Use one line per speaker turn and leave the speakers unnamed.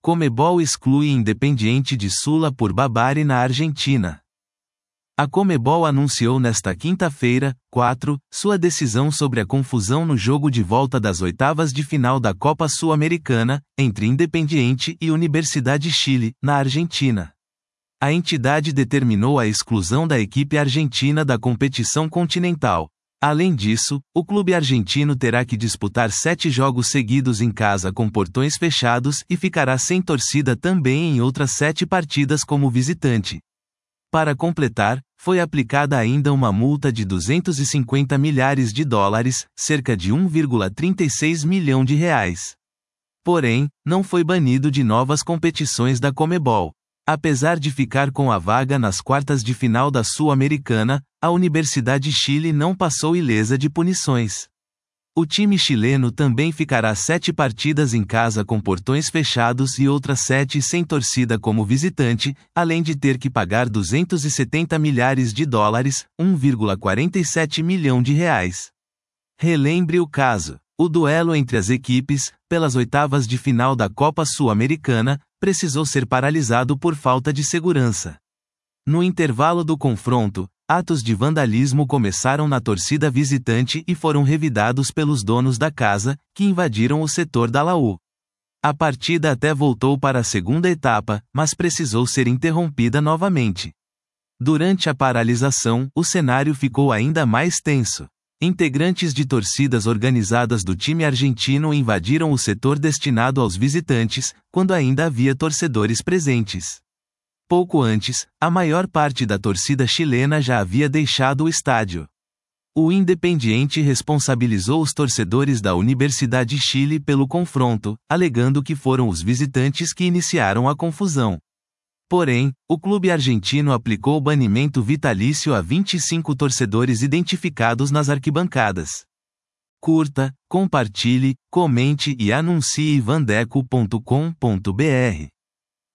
Conmebol exclui Independiente de Sula por Barbárie na Argentina. A Conmebol anunciou nesta quinta-feira, 4, sua decisão sobre a confusão no jogo de volta das oitavas de final da Copa Sul-Americana, entre Independiente e Universidade Chile, na Argentina. A entidade determinou a exclusão da equipe argentina da competição continental. Além disso, o clube argentino terá que disputar 7 jogos seguidos em casa com portões fechados e ficará sem torcida também em outras 7 partidas como visitante. Para completar, foi aplicada ainda uma multa de 250 milhares de dólares, cerca de 1,36 milhão de reais. Porém, não foi banido de novas competições da Conmebol. Apesar de ficar com a vaga nas quartas de final da Sul-Americana, a Universidade Chile não passou ilesa de punições. O time chileno também ficará 7 partidas em casa com portões fechados e outras 7 sem torcida como visitante, além de ter que pagar 270 milhares de dólares, 1,47 milhão de reais. Relembre o caso. O duelo entre as equipes, pelas oitavas de final da Copa Sul-Americana, precisou ser paralisado por falta de segurança. No intervalo do confronto, atos de vandalismo começaram na torcida visitante e foram revidados pelos donos da casa, que invadiram o setor da Laú. A partida até voltou para a segunda etapa, mas precisou ser interrompida novamente. Durante a paralisação, o cenário ficou ainda mais tenso. Integrantes de torcidas organizadas do time argentino invadiram o setor destinado aos visitantes, quando ainda havia torcedores presentes. Pouco antes, a maior parte da torcida chilena já havia deixado o estádio. O Independiente responsabilizou os torcedores da Universidade Chile pelo confronto, alegando que foram os visitantes que iniciaram a confusão. Porém, o clube argentino aplicou banimento vitalício a 25 torcedores identificados nas arquibancadas. Curta, compartilhe, comente e anuncie vandeco.com.br.